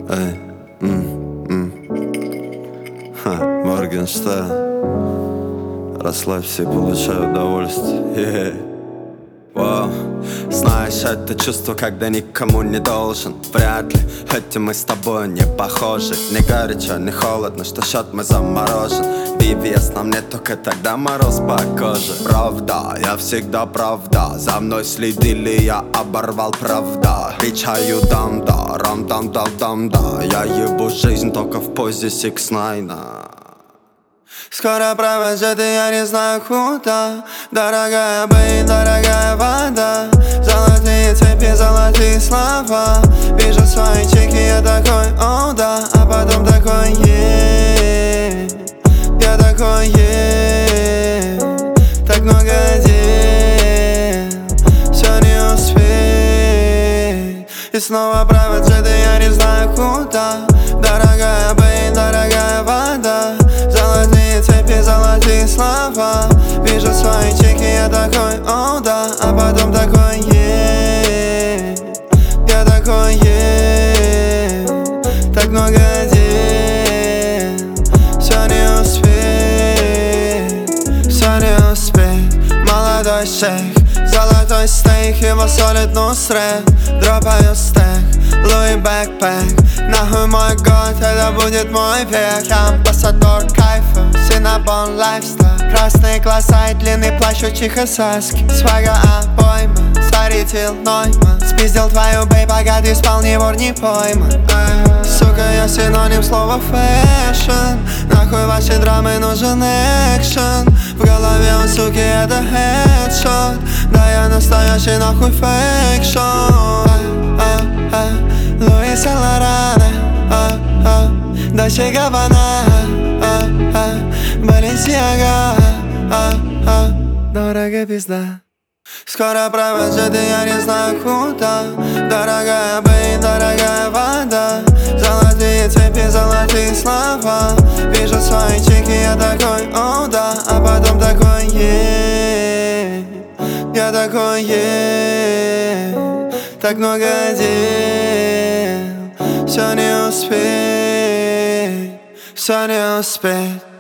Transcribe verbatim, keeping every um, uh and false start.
Эй, м, м. Ха, Моргенштерн. Расслабься и получай удовольствие. Yeah. Wow. Знаешь, это чувство, когда никому не должен. Вряд ли, хотя мы с тобой не похожи. Не горячо, не холодно, что счет мы заморожен. би ви эс нам не только тогда мороз по коже. Правда, я всегда правда. За мной следили, я оборвал правда. Кричаю дам-да, рам-дам-дам-дам-да. Я ебу жизнь только в позе сикс найна. Скоро провожу, я не знаю куда. Дорогая бэй, дорогая вода. Золотые цепи, золотые слова. Вижу свои чеки, я такой, о да. А потом такой, е. Я такой, е. Так много дел, все не успеть. И снова провожу, я не знаю куда. Дорогая бэй, дорогая вода. Золотые цепи, золотые слова. Вижу свои чеки, я такой, о да. А потом такой, е. Я такой, е. Так много дел, все не успеть, все не успеть. Молодой шейх, золотой стейк, его солит Нусрет. Дропаю стек, Луи бэкпэк. Нахуй мой год, это будет мой век. Я амбассадор кайфа, Синабон лайфстайл. Красные глаза и длинный плащ у чихасаски. Свага обойма, старитель Нойман. Спиздил твою бэй, пока ты спал, ни вор, не пойман. Сука, я синоним слова фэшн. Нахуй ваши драмы, нужен экшен. В голове у суки это хедшот. Да я настоящий нахуй фейкшот. Луи Сен-Лорана, Дольче Габбана, Баленсиага, дорогая пизда. Скоро провожу, я не знаю куда. Дорогая бэй, дорогая вода. Золотые цепи, золотые слова. Вижу свои чеки, я такой, о да. А потом такой, е. Я такой, е. Так много дел, все не успеть, все не успеть.